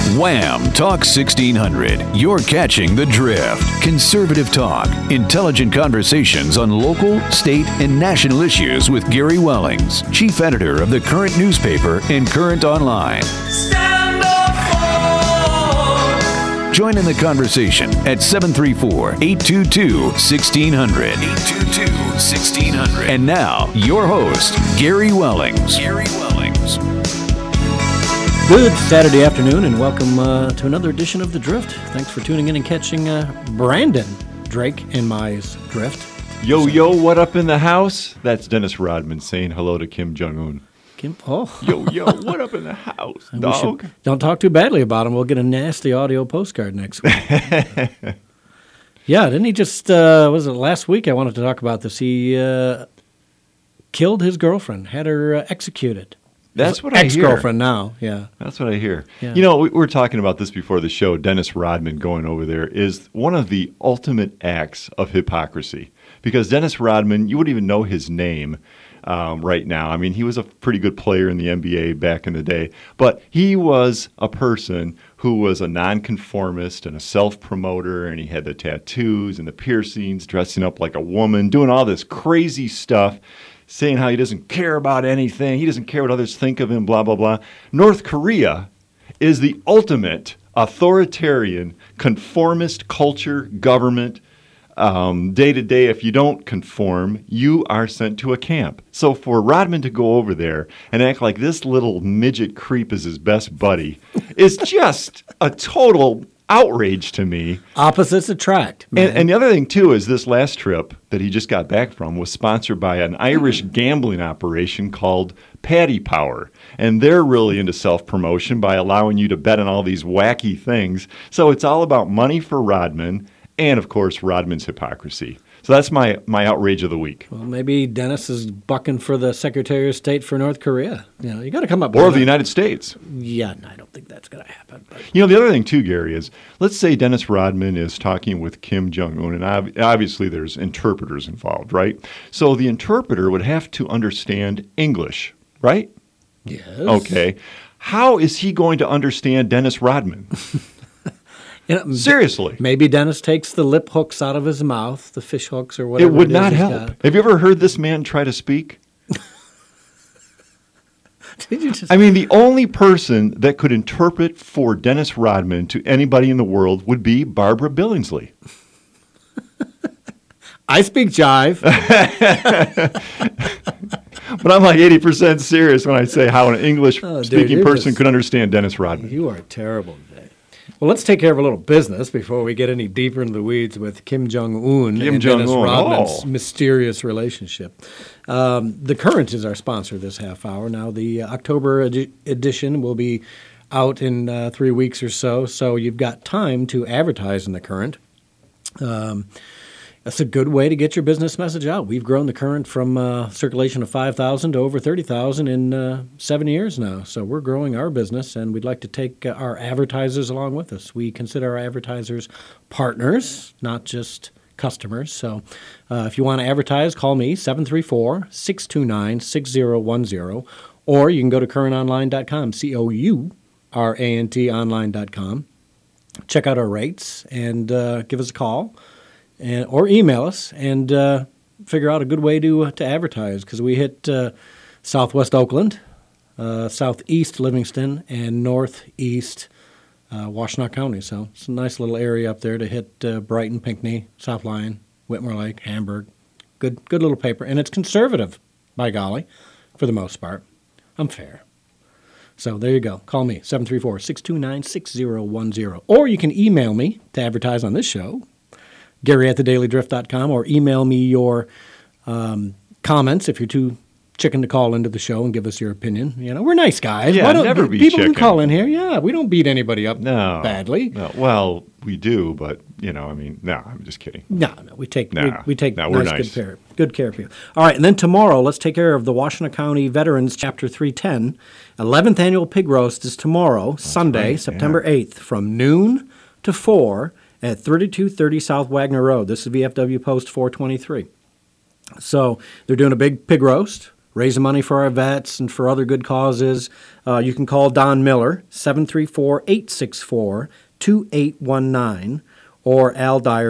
Wham! Talk 1600. You're catching the drift. Conservative talk, intelligent conversations on local, state, and national issues with Gary Wellings, chief editor of the Current newspaper and Current Online. Stand up for. Join in the conversation at 734-822-1600. 822-1600. And now, your host, Gary Wellings. Gary Wellings. Good Saturday afternoon, and welcome to another edition of The Drift. Thanks for tuning in and catching Brandon Drake and Mai's Drift. Yo, what up in the house? That's Dennis Rodman saying hello to Kim Jong-un. Yo, what up in the house, dog? Don't talk too badly about him. We'll get a nasty audio postcard next week. Yeah, didn't he just, was it last week I wanted to talk about this? He killed his girlfriend, had her executed. That's what I hear. Ex-girlfriend now, yeah. That's what I hear. Yeah. You know, we were talking about this before the show. Dennis Rodman going over there is one of the ultimate acts of hypocrisy. Because Dennis Rodman, you wouldn't even know his name right now. I mean, he was a pretty good player in the NBA back in the day. But he was a person who was a nonconformist and a self-promoter, and he had the tattoos and the piercings, dressing up like a woman, doing all this crazy stuff, saying how he doesn't care about anything, he doesn't care what others think of him, blah, blah, blah. North Korea is the ultimate authoritarian, conformist culture, government. Day to day, if you don't conform, you are sent to a camp. So for Rodman to go over there and act like this little midget creep is his best buddy is just a total outrage to me. Opposites attract. And the other thing, too, is this last trip that he just got back from was sponsored by an Irish gambling operation called Paddy Power. And they're really into self-promotion by allowing you to bet on all these wacky things. So it's all about money for Rodman and, of course, Rodman's hypocrisy. So that's my outrage of the week. Well, maybe Dennis is bucking for the Secretary of State for North Korea. You know, you got to come up with Or the United States. Yeah, no, I don't think that's going to happen. But. You know, the other thing, too, Gary, is let's say Dennis Rodman is talking with Kim Jong-un, and obviously there's interpreters involved, right? So the interpreter would have to understand English, right? Yes. Okay. How is he going to understand Dennis Rodman? You know, Seriously. Maybe Dennis takes the lip hooks out of his mouth, the fish hooks or whatever. It would is not he's help. got. Have you ever heard this man try to speak? Did you just? I mean, the only person that could interpret for Dennis Rodman to anybody in the world would be Barbara Billingsley. I speak jive. But I'm like 80% serious when I say how an English-speaking person could understand Dennis Rodman. You are terrible today. Well, let's take care of a little business before we get any deeper into the weeds with Kim Jong-un and Dennis Rodman's mysterious relationship. The Current is our sponsor this half hour. Now, the October edition will be out in 3 weeks or so, so you've got time to advertise in the Current. That's a good way to get your business message out. We've grown the Current from circulation of 5,000 to over 30,000 in 7 years now. So we're growing our business, and we'd like to take our advertisers along with us. We consider our advertisers partners, not just customers. So if you want to advertise, call me, 734-629-6010, or you can go to currentonline.com, COURANT online.com. Check out our rates and give us a call. Or email us and figure out a good way to advertise, because we hit southwest Oakland, southeast Livingston, and northeast Washtenaw County. So it's a nice little area up there to hit Brighton, Pinckney, South Lyon, Whitmore Lake, Hamburg. Good little paper. And it's conservative, by golly, for the most part. I'm fair. So there you go. Call me, 734-629-6010. Or you can email me to advertise on this show, Gary@thedailydrift.com, or email me your comments if you're too chicken to call into the show and give us your opinion. You know, we're nice guys. Yeah, never be people chicken. can call in here. Yeah, we don't beat anybody up badly. No, well, we do, but I'm just kidding. No, we take we're nice. Good care of you. All right, and then tomorrow, let's take care of the Washtenaw County Veterans Chapter 310. 11th Annual Pig Roast is tomorrow, Sunday, right, September 8th, from noon to 4 at 3230 South Wagner Road. This is VFW Post 423. So they're doing a big pig roast, raising money for our vets and for other good causes. You can call Don Miller, 734-864-2819, or Al Dyer,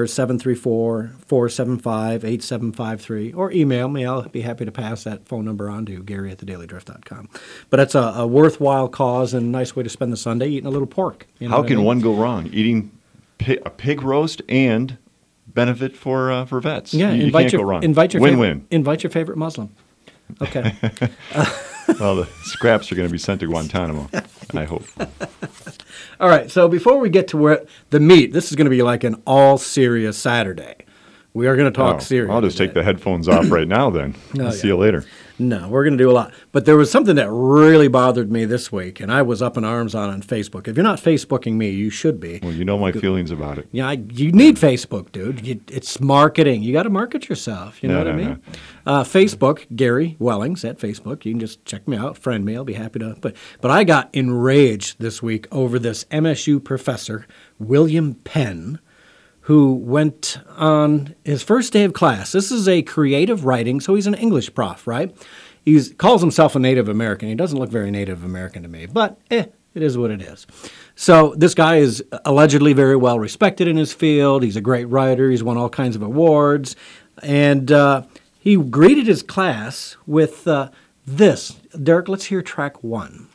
734-475-8753, or email me. I'll be happy to pass that phone number on to Gary@thedailydrift.com. But it's a worthwhile cause and a nice way to spend the Sunday eating a little pork. You know How what I can mean? one go wrong? Eating a pig roast and benefit for vets. Yeah, you invite can't your go wrong. Win-win. Invite your favorite Muslim. Okay. Well, the scraps are going to be sent to Guantanamo, I hope. All right, so before we get to the meat, this is going to be like an all-serious Saturday. We are going to talk serious. I'll just take the headphones off right now then. See you later. No, we're going to do a lot. But there was something that really bothered me this week, and I was up in arms on Facebook. If you're not Facebooking me, you should be. Well, you know my feelings about it. Yeah, you need Facebook, dude. It's marketing. You got to market yourself. You know what I mean? Facebook, Gary Wellings at Facebook. You can just check me out, friend me. I'll be happy to. But I got enraged this week over this MSU professor, William Penn, who went on his first day of class. This is a creative writing, so he's an English prof, right? He calls himself a Native American. He doesn't look very Native American to me, but it is what it is. So this guy is allegedly very well respected in his field. He's a great writer. He's won all kinds of awards. And he greeted his class with this. Derek, let's hear track 1.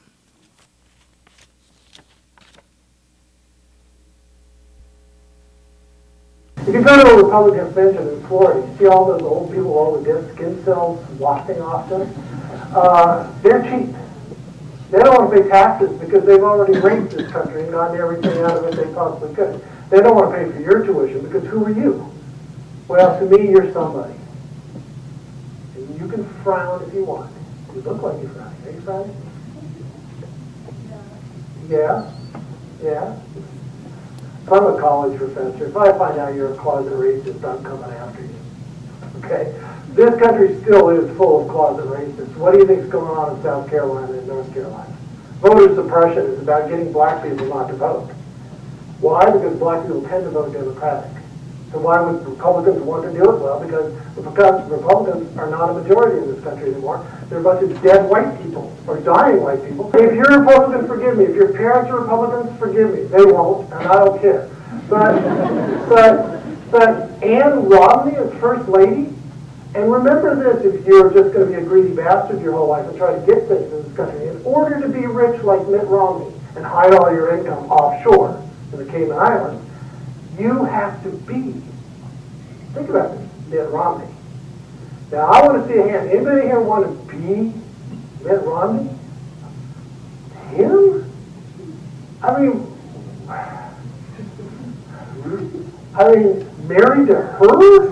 If you go to a Republican convention in Florida, you see all those old people with all the dead skin cells wafting off them. They're cheap. They don't want to pay taxes because they've already raped this country and gotten everything out of it they possibly could. They don't want to pay for your tuition because who are you? Well, to me, you're somebody. And you can frown if you want. You look like you're frowning. Are you frowning? Yeah? Yeah? If I'm a college professor, if I find out you're a closet racist, I'm coming after you. Okay? This country still is full of closet racists. What do you think is going on in South Carolina and North Carolina? Voter suppression is about getting black people not to vote. Why? Because black people tend to vote Democratic. So why would Republicans want to do it? Well, because Republicans are not a majority in this country anymore. They're a bunch of dead white people, or dying white people. If you're a Republican, forgive me. If your parents are Republicans, forgive me. They won't, and I don't care. But Ann Romney is First Lady, and remember this, if you're just going to be a greedy bastard your whole life and try to get things in this country, in order to be rich like Mitt Romney and hide all your income offshore in the Cayman Islands, you have to be, think about this, Mitt Romney. Now, I want to see a hand. Anybody here want to be Mitt Romney? Him? I mean, married to her?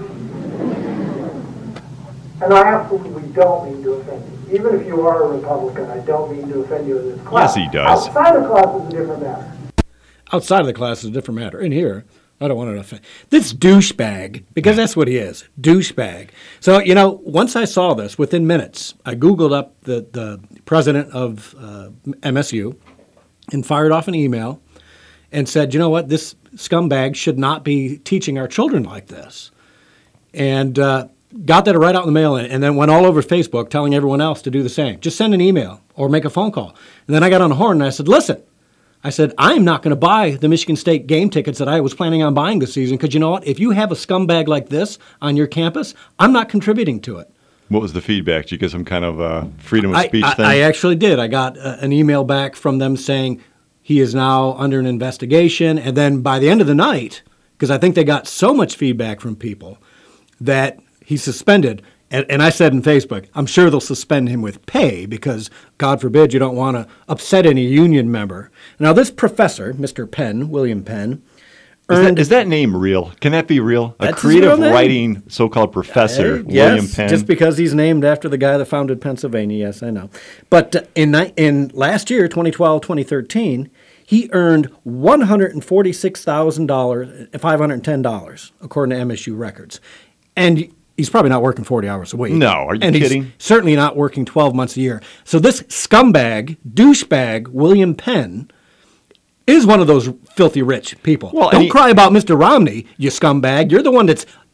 And I absolutely don't mean to offend you. Even if you are a Republican, I don't mean to offend you in this class. Yes, he does. Outside of class is a different matter. Outside of the class is a different matter. In here, I don't want to offend. This douchebag, because that's what he is, douchebag. So, you know, once I saw this, within minutes, I Googled up the president of MSU and fired off an email and said, you know what, this scumbag should not be teaching our children like this. And got that right out in the mail and then went all over Facebook telling everyone else to do the same. Just send an email or make a phone call. And then I got on the horn and I said, listen, I'm not going to buy the Michigan State game tickets that I was planning on buying this season because you know what? If you have a scumbag like this on your campus, I'm not contributing to it. What was the feedback? Did you get some kind of freedom of speech thing? I actually did. I got an email back from them saying he is now under an investigation. And then by the end of the night, because I think they got so much feedback from people that he's suspended. And I said in Facebook, I'm sure they'll suspend him with pay because, God forbid, you don't want to upset any union member. Now, this professor, Mr. Penn, William Penn, is that name real? Can that be real? A creative writing so-called professor, William Penn? Just because he's named after the guy that founded Pennsylvania, yes, I know. But in last year, 2012, 2013, he earned $146,510, according to MSU records. And he's probably not working 40 hours a week. No, are you kidding? He's certainly not working 12 months a year. So this scumbag, douchebag, William Penn, is one of those filthy rich people. Well, don't cry about Mr. Romney, you scumbag. You're the one that's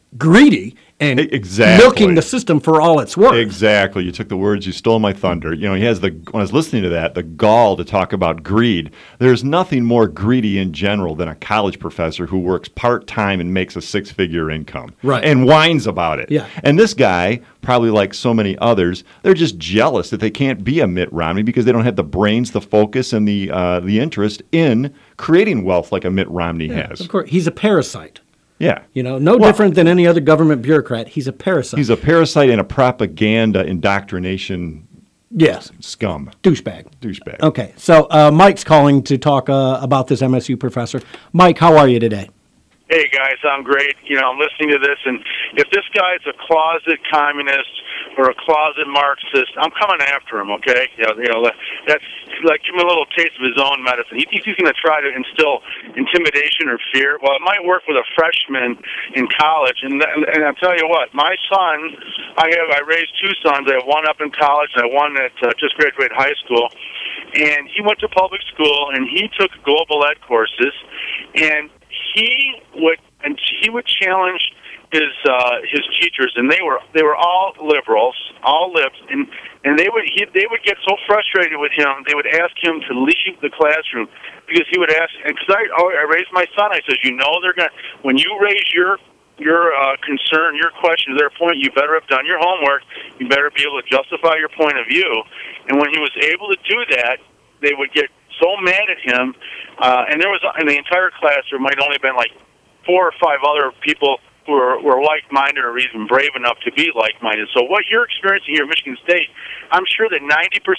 greedy and Exactly. milking the system for all it's worth. Exactly. You took the words, you stole my thunder. You know, he has when I was listening to that, the gall to talk about greed. There's nothing more greedy in general than a college professor who works part-time and makes a six-figure income. Right. And whines about it. Yeah. And this guy, probably like so many others, they're just jealous that they can't be a Mitt Romney because they don't have the brains, the focus, and the interest in creating wealth like a Mitt Romney has. Of course, he's a parasite. Yeah. You know, no different than any other government bureaucrat. He's a parasite. He's a parasite and a propaganda indoctrination yes, scum. douchebag. Douchebag. Okay, so Mike's calling to talk about this MSU professor. Mike, how are you today? Hey guys, I'm great. You know, I'm listening to this, and if this guy's a closet communist or a closet Marxist, I'm coming after him. Okay, you know, that's like give him a little taste of his own medicine. He thinks he's going to try to instill intimidation or fear. Well, it might work with a freshman in college, and I'll tell you what, my son, I raised two sons. I have one up in college, and I have one that just graduated high school, and he went to public school, and he took global ed courses, and he would challenge his teachers, and they were all liberals, all libs, and they would get so frustrated with him, they would ask him to leave the classroom because he would ask. Because I raised my son, I says, you know, they're gonna when you raise your concern, your question, their point, you better have done your homework. You better be able to justify your point of view. And when he was able to do that, they would get so mad at him, and there was in the entire class there might only been like 4 or 5 other people who were like-minded or even brave enough to be like-minded. So what you're experiencing here at Michigan State, I'm sure that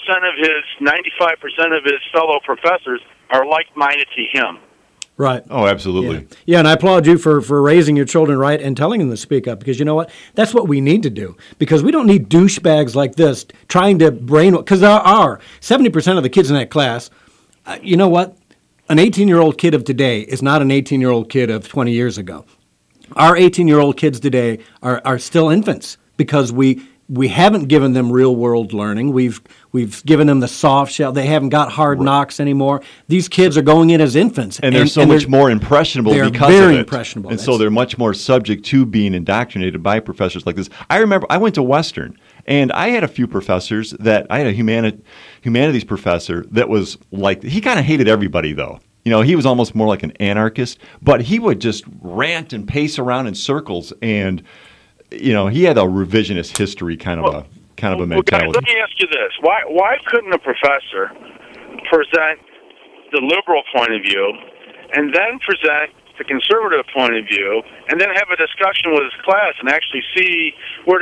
95% of his fellow professors are like-minded to him. Right. Oh, absolutely. Yeah, and I applaud you for raising your children right and telling them to speak up because you know what? That's what we need to do because we don't need douchebags like this trying to brainwash. Because there are 70% of the kids in that class, you know what? An 18-year-old kid of today is not an 18-year-old kid of 20 years ago. Our 18-year-old kids today are still infants because we haven't given them real-world learning. We've given them the soft shell. They haven't got hard knocks anymore. These kids are going in as infants. And they're so much more impressionable because of it. They're very impressionable. And so they're much more subject to being indoctrinated by professors like this. I remember I went to Western, and I had a few professors I had a humanities professor that was like, he kind of hated everybody, though. You know, he was almost more like an anarchist, but he would just rant and pace around in circles, and you know, he had a revisionist history kind of a mentality. Guys, let me ask you this: why couldn't a professor present the liberal point of view, and then present the conservative point of view, and then have a discussion with his class and actually see where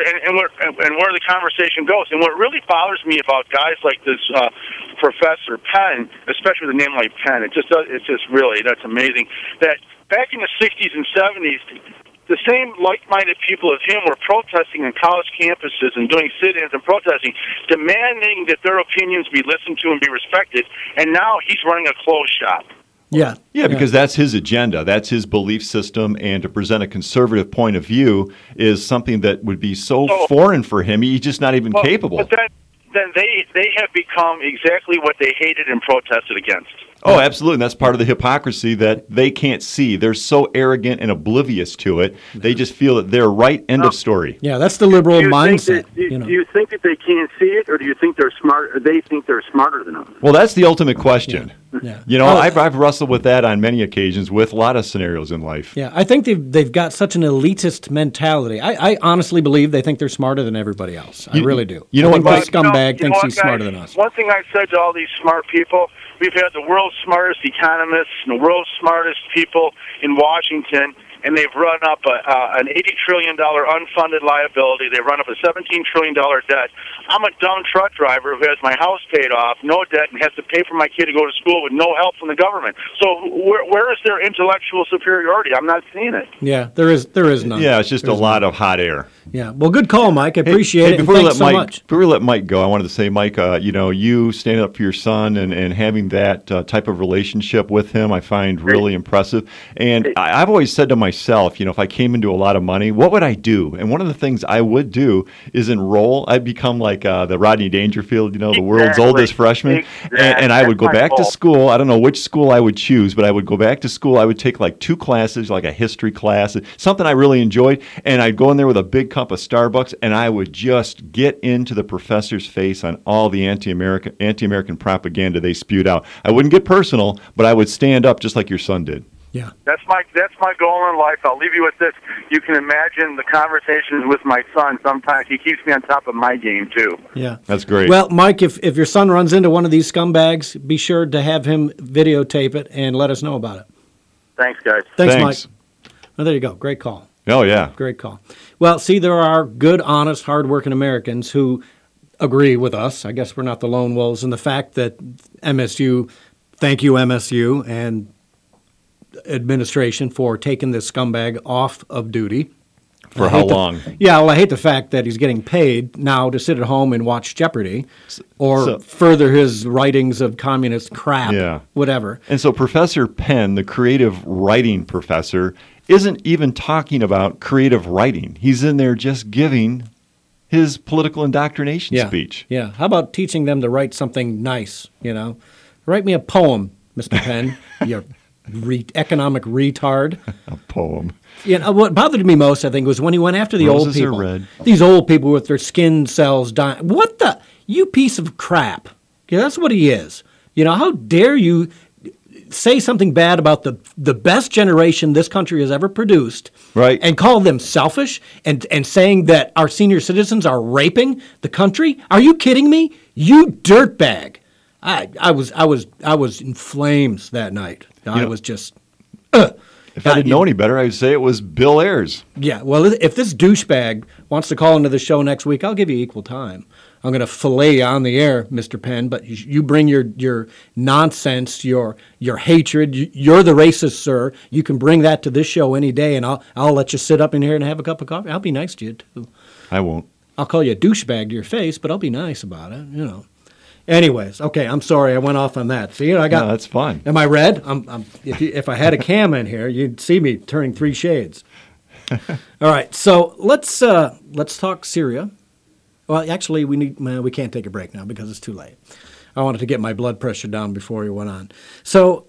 the conversation goes? And what really bothers me about guys like this Professor Penn, especially with a name like Penn, it's just really, that's amazing. That back in the 60s and 70s, the same like-minded people as him were protesting on college campuses and doing sit-ins and protesting, demanding that their opinions be listened to and be respected. And now he's running a closed shop. Yeah, because that's his agenda. That's his belief system, and to present a conservative point of view is something that would be so foreign for him. He's just not even capable. But then they have become exactly what they hated and protested against. Oh, absolutely. And that's part of the hypocrisy that they can't see. They're so arrogant and oblivious to it. They just feel that they're right. End of story. Yeah, that's the liberal mindset. Do you think that they can't see it, or do you think they're smart? Or they think they're smarter than us? Well, that's the ultimate question. Yeah. You know, I've wrestled with that on many occasions with a lot of scenarios in life. Yeah, I think they've got such an elitist mentality. I honestly believe they think they're smarter than everybody else. I really do. You know what? This scumbag thinks he's smarter than us. One thing I've said to all these smart people, we've had the world's smartest economists and the world's smartest people in Washington, and they've run up an $80 trillion unfunded liability. They've run up a $17 trillion debt. I'm a dumb truck driver who has my house paid off, no debt, and has to pay for my kid to go to school with no help from the government. So where is their intellectual superiority? I'm not seeing it. Yeah, there is none. Yeah, it's just a lot of hot air. Yeah. Well, good call, Mike. I appreciate it. And Before we thanks let so Mike, much. before we let Mike go, I wanted to say, Mike, you standing up for your son and having that type of relationship with him, I find really impressive. And I've always said to myself, if I came into a lot of money, what would I do? And one of the things I would do is enroll. I'd become like the Rodney Dangerfield, the world's oldest freshman. Exactly. And I would go That's my back to goal. school. I don't know which school I would choose, but I would go back to school. I would take like 2 classes, like a history class, something I really enjoyed. And I'd go in there with a big cup of Starbucks, and I would just get into the professor's face on all the anti-American propaganda they spewed out. I wouldn't get personal, but I would stand up just like your son did. Yeah. That's my goal in life. I'll leave you with this. You can imagine the conversations with my son. Sometimes he keeps me on top of my game too. Yeah. That's great. Well, Mike, if your son runs into one of these scumbags, be sure to have him videotape it and let us know about it. Thanks, guys. Thanks, Thanks. Mike. Well, there you go. Great call. Oh, yeah. Great call. Well, see, there are good, honest, hardworking Americans who agree with us. I guess we're not the lone wolves in the fact that MSU, thank you, MSU, and administration for taking this scumbag off of duty. For I how hate the- long? Yeah, well, I hate the fact that he's getting paid now to sit at home and watch Jeopardy or so- further his writings of communist crap, Yeah. whatever. And so Professor Penn, the creative writing professor, isn't even talking about creative writing. He's in there just giving his political indoctrination speech. Yeah. How about teaching them to write something nice, Write me a poem, Mr. Penn, you economic retard. A poem. What bothered me most, I think, was when he went after the old Roses are people. red. These old people with their skin cells dying. What the? You piece of crap. Yeah, that's what he is. How dare you say something bad about the best generation this country has ever produced, Right. and call them selfish and saying that our senior citizens are raping the country? Are you kidding me? You dirtbag. I was in flames that night. I was just If I didn't know any better, I would say it was Bill Ayers. Yeah, well, if this douchebag wants to call into the show next week, I'll give you equal time. I'm going to fillet you on the air, Mr. Penn, but you bring your nonsense, your hatred. You're the racist, sir. You can bring that to this show any day, and I'll let you sit up in here and have a cup of coffee. I'll be nice to you, too. I won't. I'll call you a douchebag to your face, but I'll be nice about it, Anyways, okay, I'm sorry I went off on that. See, I got. No, that's fine. Am I red? If I had a cam in here, you'd see me turning 3 shades. All right, so let's talk Syria. Well, actually, we can't take a break now because it's too late. I wanted to get my blood pressure down before we went on. So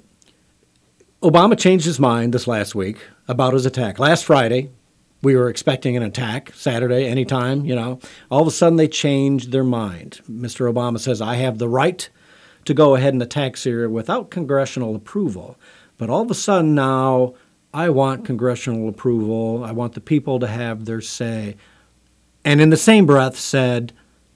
Obama changed his mind this last week about his attack. Last Friday, we were expecting an attack. Saturday, anytime, All of a sudden, they changed their mind. Mr. Obama says, I have the right to go ahead and attack Syria without congressional approval. But all of a sudden now, I want congressional approval. I want the people to have their say. And in the same breath said,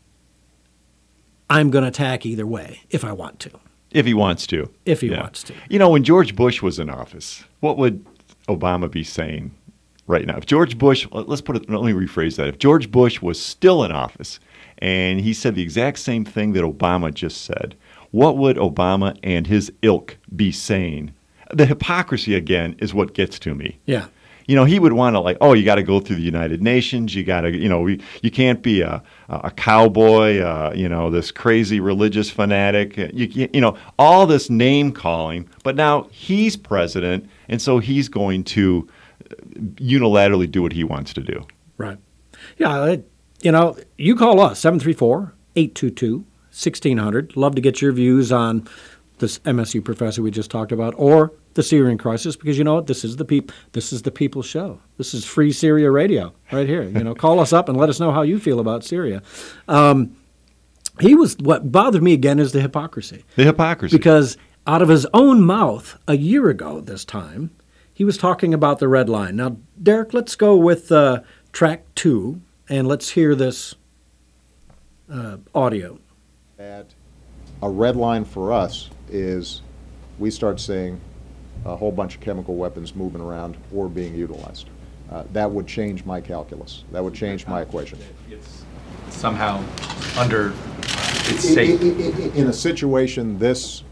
I'm going to attack either way if I want to. If he wants to. If he wants to. When George Bush was in office, what would Obama be saying right now? If George Bush, let me rephrase that. If George Bush was still in office and he said the exact same thing that Obama just said, what would Obama and his ilk be saying? The hypocrisy, again, is what gets to me. Yeah. He would want to you got to go through the United Nations. You got to, you can't be a cowboy, this crazy religious fanatic. All this name calling. But now he's president, and so he's going to unilaterally do what he wants to do. Right. Yeah. You call us 734-822-1600. Love to get your views on this MSU professor we just talked about, or the Syrian crisis, because you know what? This is the people's show. This is free Syria radio right here. Call us up and let us know how you feel about Syria. What bothered me again is the hypocrisy. The hypocrisy. Because out of his own mouth a year ago this time, he was talking about the red line. Now, Derek, let's go with track 2, and let's hear this audio. A red line for us is we start seeing a whole bunch of chemical weapons moving around or being utilized. That would change my calculus. That would change my equation. It's somehow under it's safe. In a situation this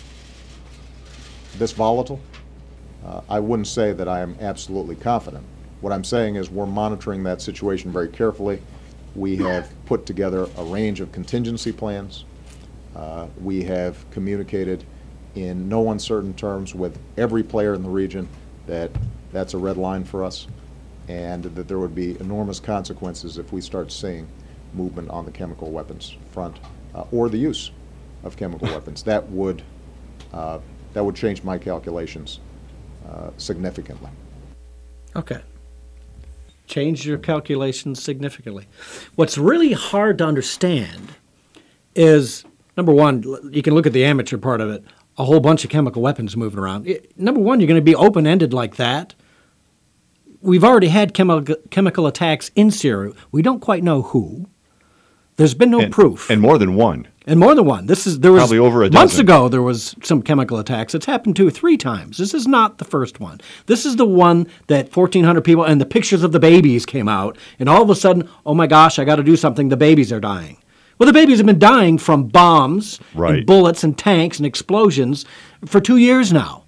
volatile, I wouldn't say that I am absolutely confident What I'm saying is we're monitoring that situation very carefully. We have put together a range of contingency plans. We have communicated in no uncertain terms with every player in the region that that's a red line for us, and that there would be enormous consequences if we start seeing movement on the chemical weapons front or the use of chemical weapons. That would change my calculations significantly. Okay. Change your calculations significantly. What's really hard to understand is, number one, you can look at the amateur part of it, a whole bunch of chemical weapons moving around. Number one, you're going to be open-ended like that. We've already had chemical attacks in Syria. We don't quite know who. There's been no proof. And more than one. And more than one. There was probably over a months dozen. ago. There was some chemical attacks. It's happened 2 or 3 times. This is not the first one. This is the one that 1,400 people and the pictures of the babies came out, and all of a sudden, oh my gosh, I got to do something. The babies are dying. Well, the babies have been dying from bombs Right. and bullets and tanks and explosions for 2 years now.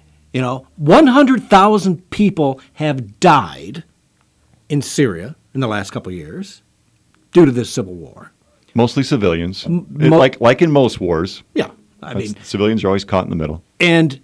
100,000 people have died in Syria in the last couple of years due to this civil war. Mostly civilians. Like in most wars. Yeah, I mean, civilians are always caught in the middle. and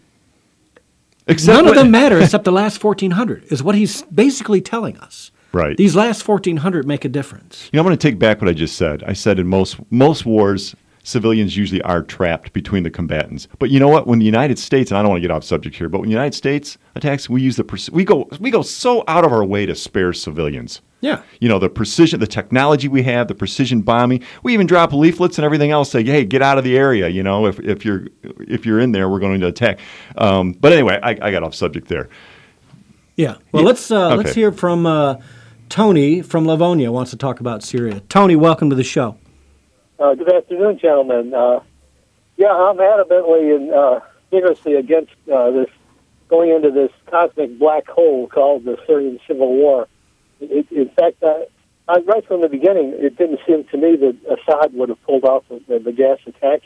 Except none of when- them matter except the last 1,400 is what he's basically telling us. Right. These last 1,400 make a difference. I'm going to take back what I just said. I said in most wars, civilians usually are trapped between the combatants. But you know what? When the United States, and I don't want to get off subject here, but when the United States attacks, we use we go so out of our way to spare civilians. Yeah. The precision, the technology we have, the precision bombing. We even drop leaflets and everything else. Say, hey, get out of the area. If you're in there, we're going to attack. But anyway, I got off subject there. Yeah. Well, let's hear from Tony from Livonia wants to talk about Syria. Tony, welcome to the show. Good afternoon, gentlemen. I'm adamantly and vigorously against this going into this cosmic black hole called the Syrian Civil War. In fact, right from the beginning, it didn't seem to me that Assad would have pulled off the gas attack.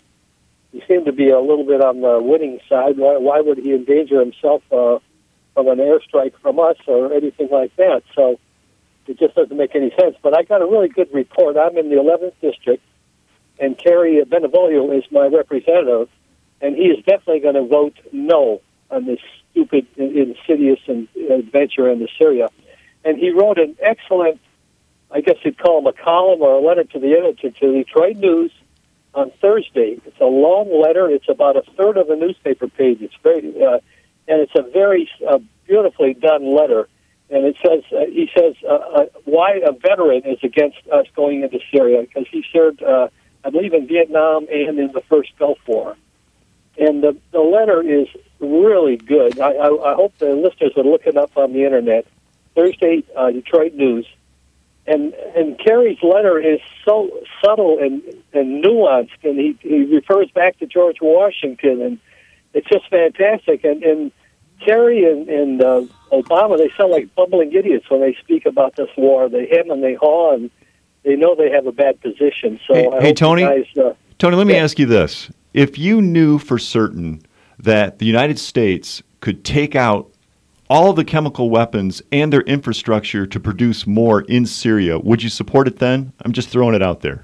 He seemed to be a little bit on the winning side. Why would he endanger himself from an airstrike from us or anything like that? So it just doesn't make any sense. But I got a really good report. I'm in the 11th District, and Kerry Bentivolio is my representative, and he is definitely going to vote no on this stupid, insidious adventure into Syria. And he wrote an excellent, I guess you'd call him a column or a letter to the editor to the Detroit News on Thursday. It's a long letter. It's about a third of a newspaper page. It's very, and it's a very beautifully done letter. And it says, he says, why a veteran is against us going into Syria, because he served, I believe, in Vietnam and in the first Gulf War. And the letter is really good. I hope the listeners would look it up on the Internet. Thursday, Detroit News. And Kerry's letter is so subtle and nuanced, and he refers back to George Washington, and it's just fantastic. And Kerry and Obama, they sound like bumbling idiots when they speak about this war. They hem and they haw, and they know they have a bad position. So Hey, Tony, Tony, let me ask you this. If you knew for certain that the United States could take out all of the chemical weapons and their infrastructure to produce more in Syria, would you support it then? I'm just throwing it out there.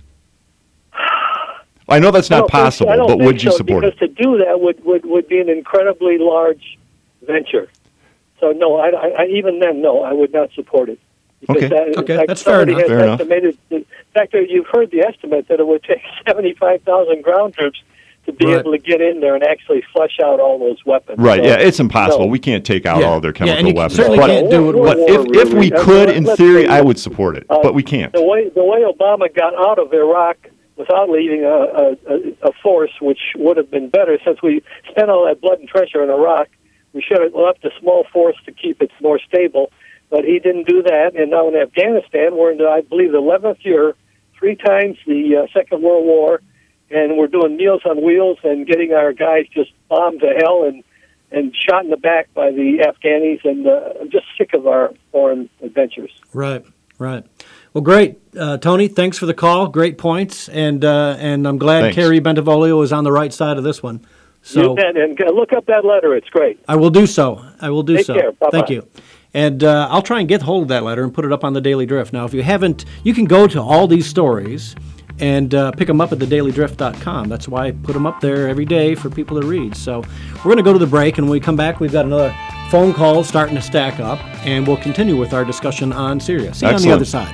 I know that's not possible, but would you support it? Because to do that would be an incredibly large venture. So no, I even then, no, I would not support it. Okay, that's fair enough. Fair enough. In fact, you've heard the estimate that it would take 75,000 ground troops to be able to get in there and actually flush out all those weapons. Right, so, yeah, it's impossible. We can't take out all of their chemical and you weapons. certainly can't do it. But if we could, in theory, I would support it. But we can't. The way Obama got out of Iraq without leaving a force, which would have been better, since we spent all that blood and treasure in Iraq, we should have left a small force to keep it more stable. But he didn't do that, and now in Afghanistan, we're in, I believe, the 11th year, 3 times the Second World War, and we're doing Meals on Wheels and getting our guys just bombed to hell and shot in the back by the Afghanis, and I'm just sick of our foreign adventures. Right. Well, great, Tony. Thanks for the call. Great points, and I'm glad Kerry Bentivolio is on the right side of this one. So, you bet, and look up that letter. It's great. I will do so. Take care. Bye-bye. Thank you. And I'll try and get hold of that letter and put it up on the Daily Drift. Now, if you haven't, you can go to all these stories and pick them up at thedailydrift.com. That's why I put them up there every day for people to read. So we're going to go to the break, and when we come back, we've got another phone call starting to stack up, and we'll continue with our discussion on Syria. See you on the other side.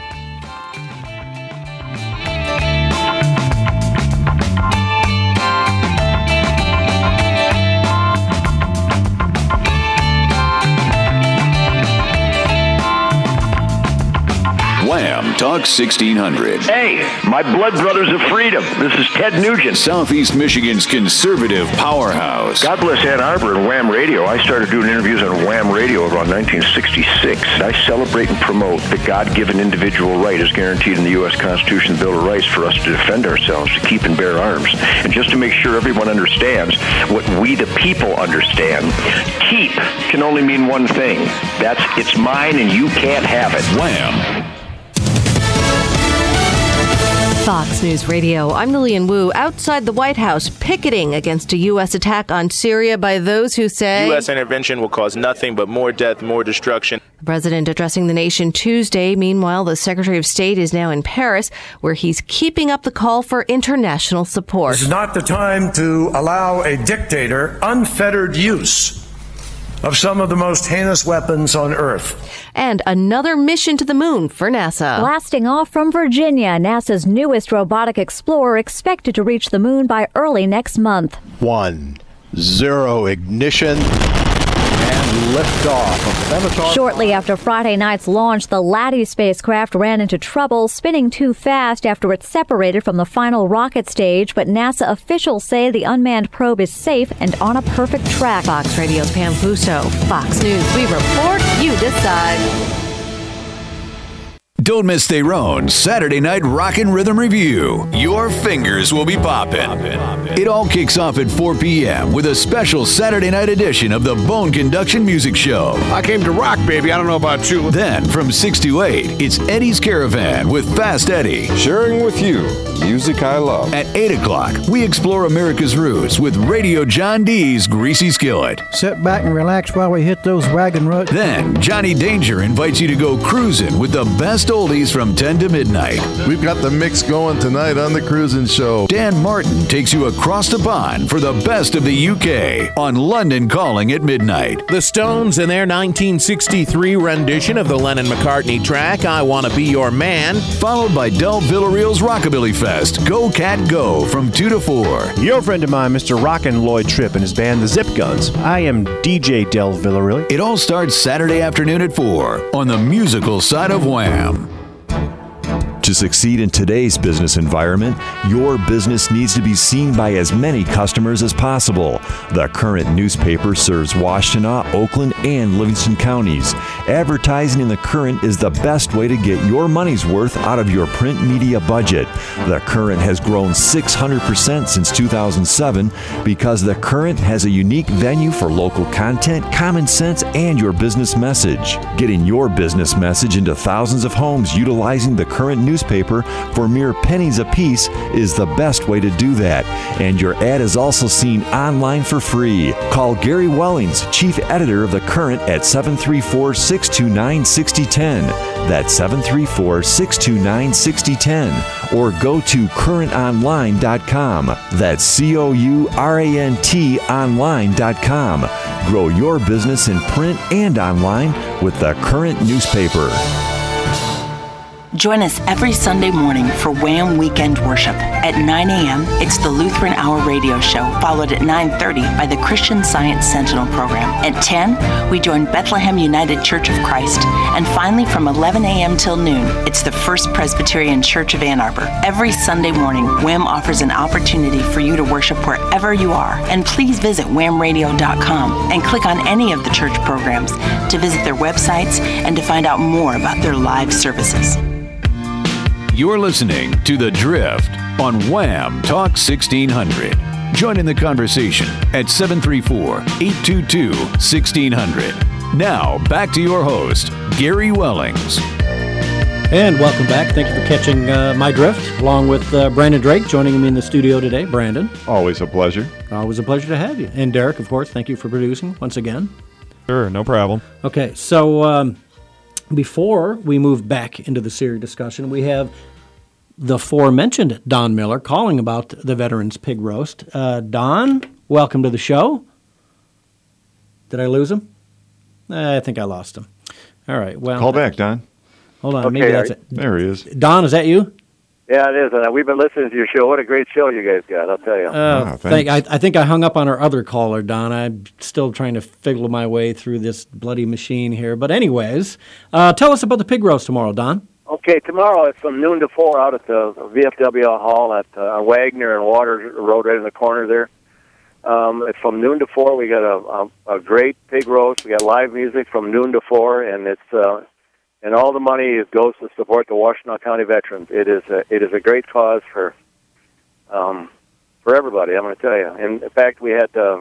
Wham! Talk 1600. Hey, my blood brothers of freedom. This is Ted Nugent. Southeast Michigan's conservative powerhouse. God bless Ann Arbor and Wham Radio. I started doing interviews on Wham Radio around 1966. I celebrate and promote the God-given individual right as guaranteed in the U.S. Constitution and Bill of Rights for us to defend ourselves, to keep and bear arms. And just to make sure everyone understands what we the people understand, keep can only mean one thing. That's it's mine and you can't have it. Wham! Fox News Radio. I'm Lillian Wu. Outside the White House, picketing against a U.S. attack on Syria by those who say U.S. intervention will cause nothing but more death, more destruction. The president addressing the nation Tuesday. Meanwhile, the Secretary of State is now in Paris, where he's keeping up the call for international support. This is not the time to allow a dictator unfettered use of some of the most heinous weapons on Earth. And another mission to the moon for NASA. Blasting off from Virginia, NASA's newest robotic explorer expected to reach the moon by early next month. 1, 0, ignition. And liftoff of the Benatar. Shortly after Friday night's launch, the Laddie spacecraft ran into trouble, spinning too fast after it separated from the final rocket stage. But NASA officials say the unmanned probe is safe and on a perfect track. Fox Radio's Pam Puso. Fox News. We report, you decide. Don't miss Theron's Saturday Night Rockin' Rhythm Review. Your fingers will be poppin'. It all kicks off at 4 p.m. with a special Saturday night edition of the Bone Conduction Music Show. I came to rock, baby. I don't know about you. Then, from 6 to 8, it's Eddie's Caravan with Fast Eddie. Sharing with you music I love. At 8 o'clock, we explore America's roots with Radio John D's Greasy Skillet. Sit back and relax while we hit those wagon ruts. Then, Johnny Danger invites you to go cruising with the best oldies from 10 to midnight. We've got the mix going tonight on the Cruising Show. Dan Martin takes you across the pond for the best of the UK on London Calling at midnight. The Stones and their 1963 rendition of the Lennon-McCartney track, I Wanna Be Your Man. Followed by Del Villarreal's Rockabilly Fest, Go Cat Go from 2 to 4. Your friend of mine, Mr. Rockin' Lloyd Tripp and his band, the Zip Guns. I am DJ Del Villarreal. It all starts Saturday afternoon at 4 on the musical side of Wham! To succeed in today's business environment, your business needs to be seen by as many customers as possible. The Current newspaper serves Washtenaw, Oakland, and Livingston counties. Advertising in the Current is the best way to get your money's worth out of your print media budget. The Current has grown 600% since 2007 because the Current has a unique venue for local content, common sense, and your business message. Getting your business message into thousands of homes utilizing the Current newspaper for mere pennies apiece is the best way to do that. And your ad is also seen online for free. Call Gary Wellings, Chief Editor of The Current at 734-629-6010. That's 734-629-6010. Or go to currentonline.com. That's COURANT online.com. Grow your business in print and online with The Current newspaper. Join us every Sunday morning for Wham! Weekend Worship. At 9 a.m., it's the Lutheran Hour radio show, followed at 9:30 by the Christian Science Sentinel program. At 10, we join Bethlehem United Church of Christ. And finally, from 11 a.m. till noon, it's the First Presbyterian Church of Ann Arbor. Every Sunday morning, Wham! Offers an opportunity for you to worship wherever you are. And please visit whamradio.com and click on any of the church programs to visit their websites and to find out more about their live services. You're listening to The Drift on Wham! Talk 1600. Join in the conversation at 734-822-1600. Now, back to your host, Gary Wellings. And welcome back. Thank you for catching my drift, along with Brandon Drake joining me in the studio today. Brandon. Always a pleasure. Always a pleasure to have you. And Derek, of course, thank you for producing once again. Sure, no problem. Okay, so before we move back into the Syria discussion, we have the aforementioned Don Miller calling about the Veterans Pig Roast. Don, welcome to the show. Did I lose him? I think I lost him. All right, well. Call back, Don. Hold on, Okay, maybe that's it. There he is. Don, is that you? Yeah, it is. We've been listening to your show. What a great show you guys got, I'll tell you. I think I hung up on our other caller, Don. I'm still trying to figure my way through this bloody machine here. But anyways, tell us about the pig roast tomorrow, Don. Okay, tomorrow it's from noon to 4 out at the VFW Hall at Wagner and Water Road right in the corner there. It's from noon to 4. We got a great pig roast. We got live music from noon to 4, and it's and all the money goes to support the Washtenaw County veterans. It is a great cause for everybody. I'm going to tell you. And in fact, we had a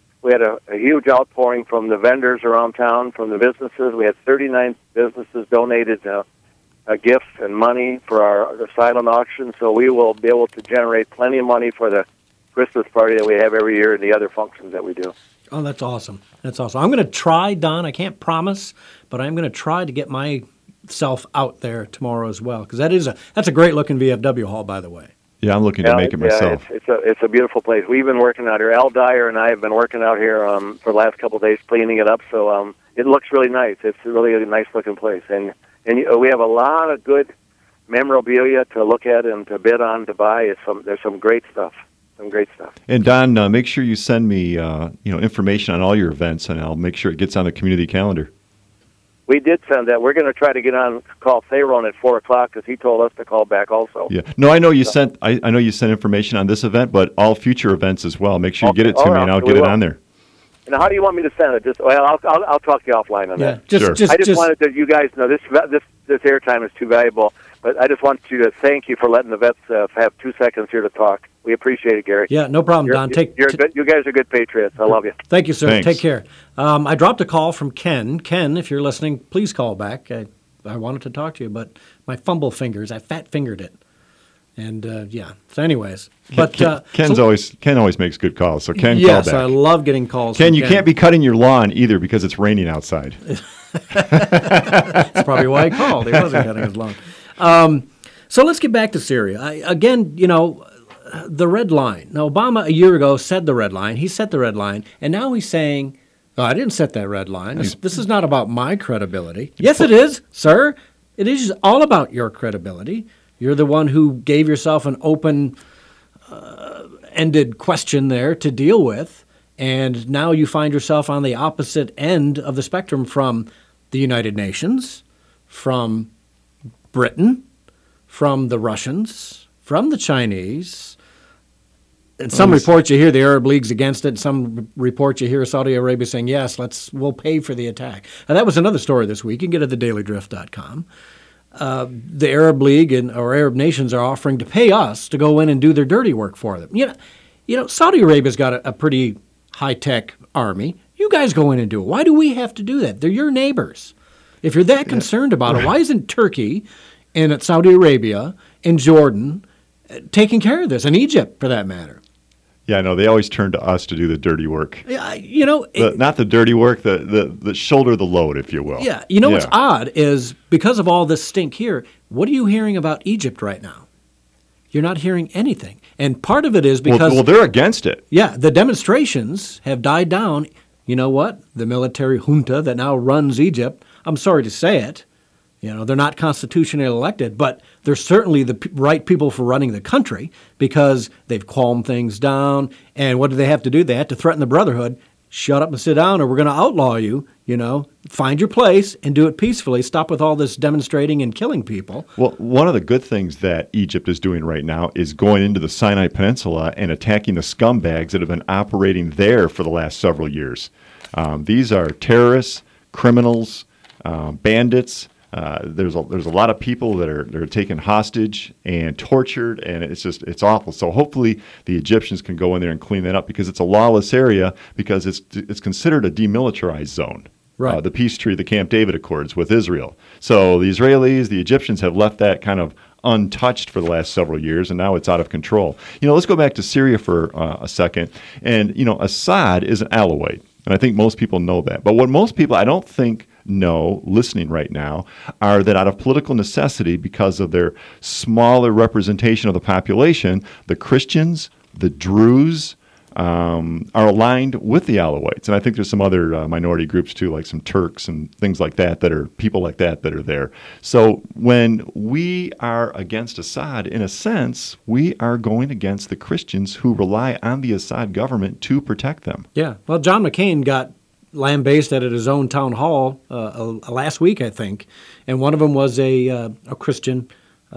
huge outpouring from the vendors around town, from the businesses. We had 39 businesses donated a gift and money for our silent auction. So we will be able to generate plenty of money for the Christmas party that we have every year and the other functions that we do. Oh, that's awesome. That's awesome. I'm going to try, Don. I can't promise, but I'm going to try to get myself out there tomorrow as well, because that's a great-looking VFW hall, by the way. Yeah, I'm looking to make it myself. It's a beautiful place. We've been working out here. Al Dyer and I have been working out here for the last couple of days, cleaning it up, so it looks really nice. It's really a nice-looking place. And we have a lot of good memorabilia to look at and to bid on, to buy. There's some great stuff. Some great stuff. And Don, make sure you send me information on all your events, and I'll make sure it gets on the community calendar. We did send that. We're going to try to get on, call Theron at 4 o'clock because he told us to call back also. Yeah. No, I know you sent. I know you sent information on this event, but all future events as well. Make sure you get it to me, and I'll get it on there. And how do you want me to send it? I'll talk to you offline on that. Sure. I just wanted to, you guys know this airtime is too valuable, but I just want you to thank you for letting the vets have 2 seconds here to talk. We appreciate it, Gary. Yeah, no problem, Don. You guys are good patriots. I love you. Thank you, sir. Thanks. Take care. I dropped a call from Ken. Ken, if you're listening, please call back. I wanted to talk to you, but my fumble fingers, I fat-fingered it. And, so anyways. But Ken always makes good calls, so Ken, call back. Yes, I love getting calls Ken, from you can't be cutting your lawn either because it's raining outside. That's probably why he called. He wasn't cutting his lawn. So let's get back to Syria. The red line. Now, Obama a year ago said the red line. He set the red line. And now he's saying, I didn't set that red line. This is not about my credibility. Yes, it is, sir. It is all about your credibility. You're the one who gave yourself an open-ended question there to deal with. And now you find yourself on the opposite end of the spectrum from the United Nations, from Britain, from the Russians, from the Chinese. In some reports you hear the Arab League's against it. Some reports you hear Saudi Arabia saying, yes, we'll pay for the attack. And that was another story this week. You can get it at thedailydrift.com. The Arab League or Arab nations are offering to pay us to go in and do their dirty work for them. You know, Saudi Arabia's got a pretty high-tech army. You guys go in and do it. Why do we have to do that? They're your neighbors. If you're that concerned about it, why isn't Turkey and Saudi Arabia and Jordan taking care of this, and Egypt for that matter? Yeah, no, they always turn to us to do the dirty work. Yeah, not the dirty work, the shoulder the load, if you will. Yeah, what's odd is because of all this stink here, what are you hearing about Egypt right now? You're not hearing anything. And part of it is because... Well, they're against it. Yeah, the demonstrations have died down. You know what? The military junta that now runs Egypt, I'm sorry to say it, they're not constitutionally elected, but they're certainly the right people for running the country because they've calmed things down. And what do they have to do? They have to threaten the Brotherhood. Shut up and sit down or we're going to outlaw you, Find your place and do it peacefully. Stop with all this demonstrating and killing people. Well, one of the good things that Egypt is doing right now is going into the Sinai Peninsula and attacking the scumbags that have been operating there for the last several years. These are terrorists, criminals, bandits. There's a lot of people that are taken hostage and tortured, and it's awful. So hopefully the Egyptians can go in there and clean that up because it's a lawless area because it's considered a demilitarized zone. Right. The peace treaty, the Camp David Accords with Israel. So the Israelis, the Egyptians have left that kind of untouched for the last several years, and now it's out of control. Let's go back to Syria for a second. And Assad is an Alawite. And I think most people know that. But what most people, I don't think, know, listening right now, are that out of political necessity, because of their smaller representation of the population, the Christians, the Druze, are aligned with the Alawites. And I think there's some other minority groups too, like some Turks and things like that, that are people like that are there. So when we are against Assad, in a sense, we are going against the Christians who rely on the Assad government to protect them. Yeah. Well, John McCain got lambasted at his own town hall last week, I think. And one of them was a Christian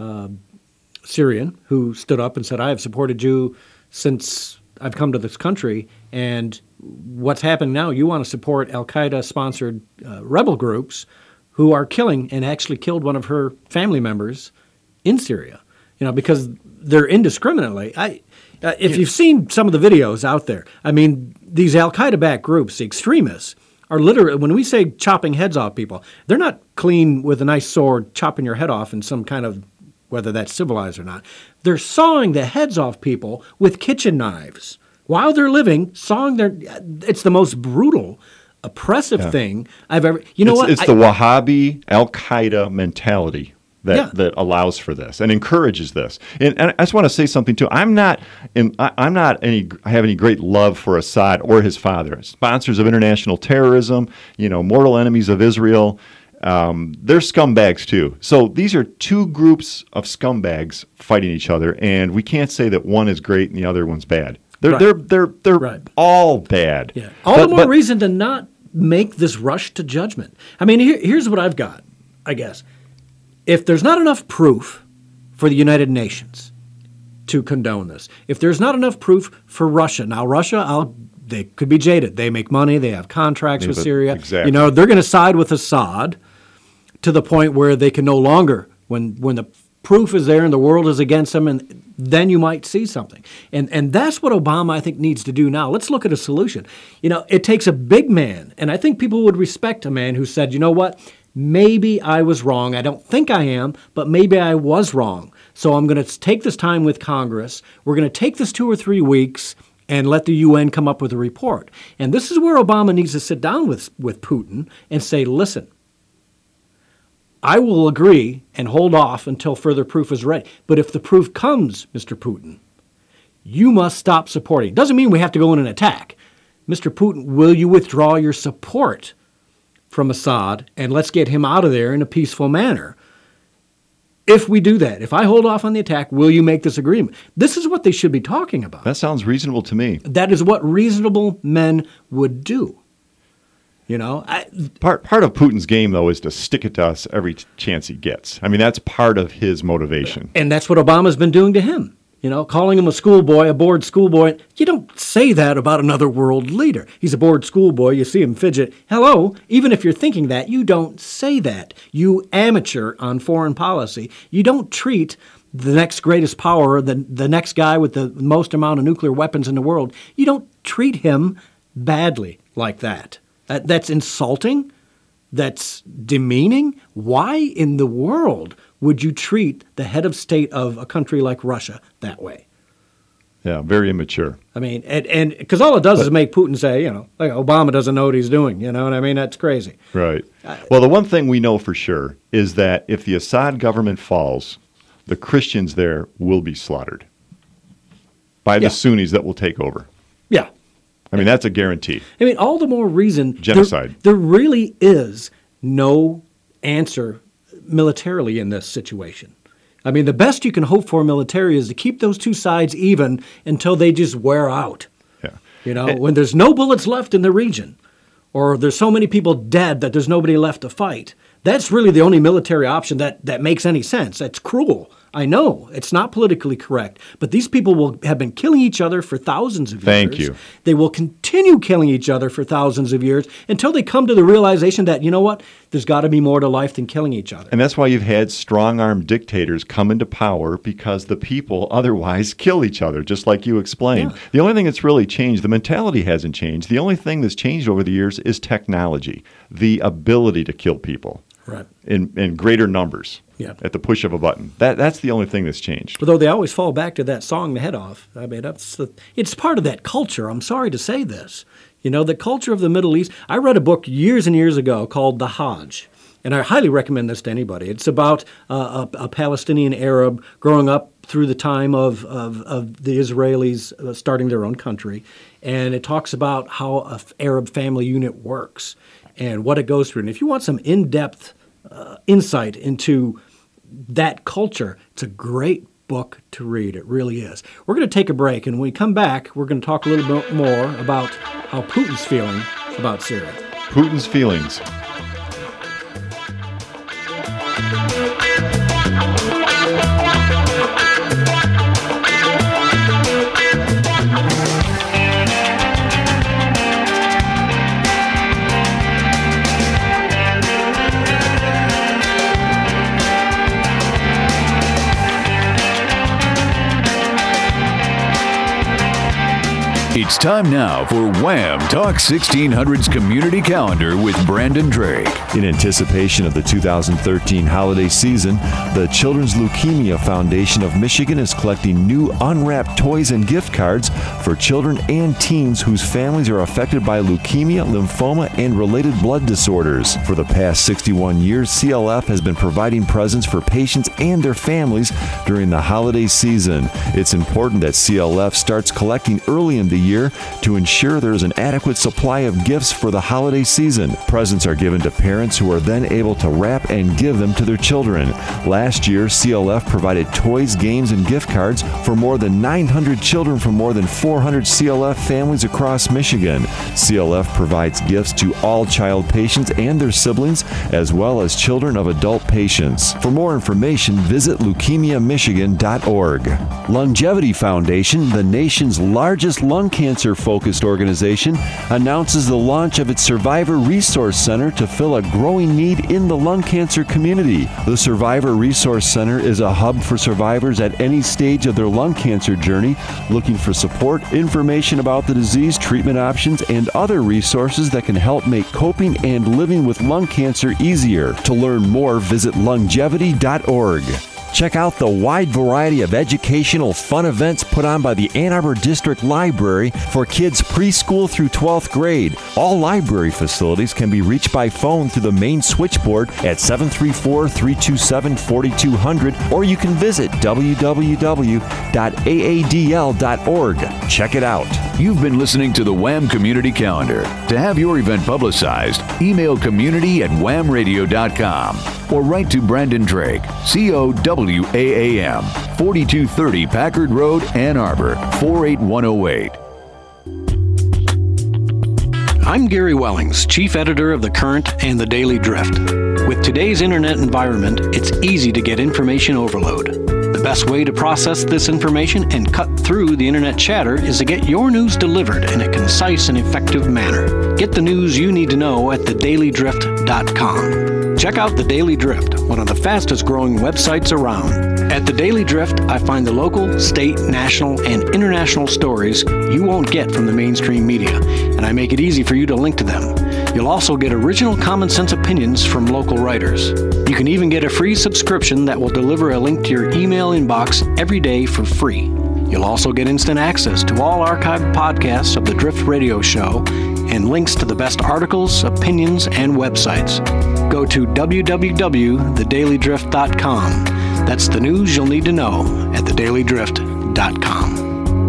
Syrian who stood up and said, I have supported you since I've come to this country, and what's happened now, you want to support al-Qaeda-sponsored rebel groups who are killing and actually killed one of her family members in Syria, because they're indiscriminately. If you've seen some of the videos out there, I mean, these al-Qaeda-backed groups, the extremists, are literally, when we say chopping heads off people, they're not clean with a nice sword chopping your head off in some kind of, whether that's civilized or not. They're sawing the heads off people with kitchen knives while they're living, it's the most brutal, oppressive thing I've ever, It's the Wahhabi al-Qaeda mentality that allows for this and encourages this. And I just want to say something too. I have any great love for Assad or his father. Sponsors of international terrorism, mortal enemies of Israel. They're scumbags too. So these are two groups of scumbags fighting each other, and we can't say that one is great and the other one's bad. They're all bad. Yeah. All the more reason to not make this rush to judgment. I mean, here's what I've got, I guess. If there's not enough proof for the United Nations to condone this, if there's not enough proof for Russia, now Russia, they could be jaded. They make money. They have contracts with Syria. Exactly. They're going to side with Assad to the point where they can no longer, when the proof is there and the world is against them, and then you might see something. And that's what Obama, I think, needs to do now. Let's look at a solution. It takes a big man, and I think people would respect a man who said, you know what, maybe I was wrong. I don't think I am, but maybe I was wrong. So I'm going to take this time with Congress. We're going to take this 2 or 3 weeks and let the UN come up with a report. And this is where Obama needs to sit down with Putin and say, listen, I will agree and hold off until further proof is ready. But if the proof comes, Mr. Putin, you must stop supporting. Doesn't mean we have to go in and attack. Mr. Putin, will you withdraw your support from Assad and let's get him out of there in a peaceful manner? If we do that, if I hold off on the attack, will you make this agreement? This is what they should be talking about. That sounds reasonable to me. That is what reasonable men would do. Part of Putin's game, though, is to stick it to us every chance he gets. I mean, that's part of his motivation. And that's what Obama's been doing to him. Calling him a schoolboy, a bored schoolboy. You don't say that about another world leader. He's a bored schoolboy. You see him fidget. Hello, even if you're thinking that, you don't say that. You amateur on foreign policy. You don't treat the next greatest power, the next guy with the most amount of nuclear weapons in the world, you don't treat him badly like that. That's insulting. That's demeaning. Why in the world would you treat the head of state of a country like Russia that way? Yeah, very immature. I mean, and because all it does is make Putin say, like Obama doesn't know what he's doing. You know what I mean? That's crazy. Right. Well, the one thing we know for sure is that if the Assad government falls, the Christians there will be slaughtered by the Sunnis that will take over. Yeah. I mean, that's a guarantee. I mean, all the more reason. Genocide. There really is no answer militarily in this situation. I mean, the best you can hope for militarily is to keep those two sides even until they just wear out. Yeah. When there's no bullets left in the region, or there's so many people dead that there's nobody left to fight, that's really the only military option that makes any sense. That's cruel. I know it's not politically correct, but these people have been killing each other for thousands of years. Thank you. They will continue killing each other for thousands of years until they come to the realization that, you know what, there's got to be more to life than killing each other. And that's why you've had strong-armed dictators come into power, because the people otherwise kill each other, just like you explained. Yeah. The only thing that's really changed, the mentality hasn't changed. The only thing that's changed over the years is technology, the ability to kill people. in greater numbers at the push of a button. That's the only thing that's changed. Although they always fall back to that song, The Head Off. I mean, it's part of that culture. I'm sorry to say this. You know, the culture of the Middle East. I read a book years and years ago called The Hajj, and I highly recommend this to anybody. It's about a Palestinian Arab growing up through the time of the Israelis starting their own country, and it talks about how an Arab family unit works and what it goes through. And if you want some in-depth insight into that culture, it's a great book to read. It really is. We're going to take a break, and when we come back, we're going to talk a little bit more about how Putin's feeling about Syria. Putin's feelings. It's time now for Wham! Talk 1600's Community Calendar with Brandon Drake. In anticipation of the 2013 holiday season, the Children's Leukemia Foundation of Michigan is collecting new unwrapped toys and gift cards for children and teens whose families are affected by leukemia, lymphoma, and related blood disorders. For the past 61 years, CLF has been providing presents for patients and their families during the holiday season. It's important that CLF starts collecting early in the year to ensure there is an adequate supply of gifts for the holiday season. Presents are given to parents who are then able to wrap and give them to their children. Last year, CLF provided toys, games, and gift cards for more than 900 children from more than 400 CLF families across Michigan. CLF provides gifts to all child patients and their siblings, as well as children of adult patients. For more information, visit leukemiamichigan.org. Longevity Foundation, the nation's largest lung cancer-focused organization, announces the launch of its Survivor Resource Center to fill a growing need in the lung cancer community. The Survivor Resource Center is a hub for survivors at any stage of their lung cancer journey, looking for support, information about the disease, treatment options, and other resources that can help make coping and living with lung cancer easier. To learn more, visit longevity.org. Check out the wide variety of educational fun events put on by the Ann Arbor District Library for kids preschool through 12th grade. All library facilities can be reached by phone through the main switchboard at 734-327-4200, or you can visit www.aadl.org. Check it out. You've been listening to the Wham! Community Calendar. To have your event publicized, email community@whamradio.com or write to Brandon Drake, COWAAM, 4230 Packard Road, Ann Arbor, 48108. I'm Gary Wellings, Chief Editor of The Current and The Daily Drift. With today's internet environment, it's easy to get information overload. The best way to process this information and cut through the internet chatter is to get your news delivered in a concise and effective manner. Get the news you need to know at thedailydrift.com. Check out The Daily Drift, one of the fastest growing websites around. At The Daily Drift, I find the local, state, national, and international stories you won't get from the mainstream media, and I make it easy for you to link to them. You'll also get original common sense opinions from local writers. You can even get a free subscription that will deliver a link to your email inbox every day for free. You'll also get instant access to all archived podcasts of the Drift Radio Show and links to the best articles, opinions, and websites. Go to www.thedailydrift.com. That's the news you'll need to know at thedailydrift.com.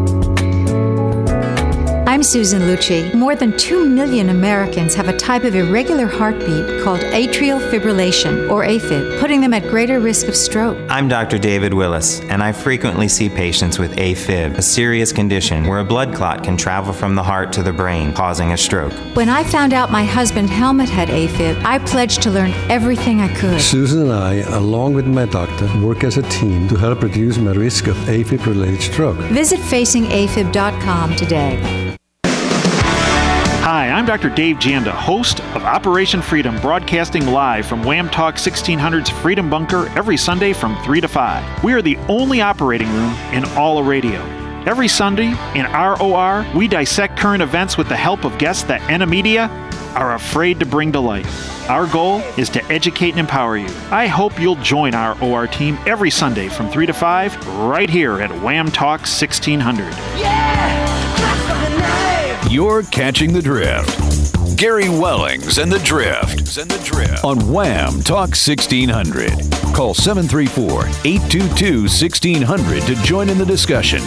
I'm Susan Lucci. More than 2 million Americans have a type of irregular heartbeat called atrial fibrillation, or AFib, putting them at greater risk of stroke. I'm Dr. David Willis, and I frequently see patients with AFib, a serious condition where a blood clot can travel from the heart to the brain, causing a stroke. When I found out my husband Helmut had AFib, I pledged to learn everything I could. Susan and I, along with my doctor, work as a team to help reduce my risk of AFib-related stroke. Visit facingafib.com today. Hi, I'm Dr. Dave Janda, host of Operation Freedom, broadcasting live from Wham Talk 1600's Freedom Bunker every Sunday from 3 to 5. We are the only operating room in all of radio. Every Sunday in ROR, we dissect current events with the help of guests that media are afraid to bring to light. Our goal is to educate and empower you. I hope you'll join our OR team every Sunday from 3 to 5 right here at Wham Talk 1600. You're catching the drift. Gary Wellings and the Drift on Wham Talk 1600. Call 734-822-1600 to join in the discussion.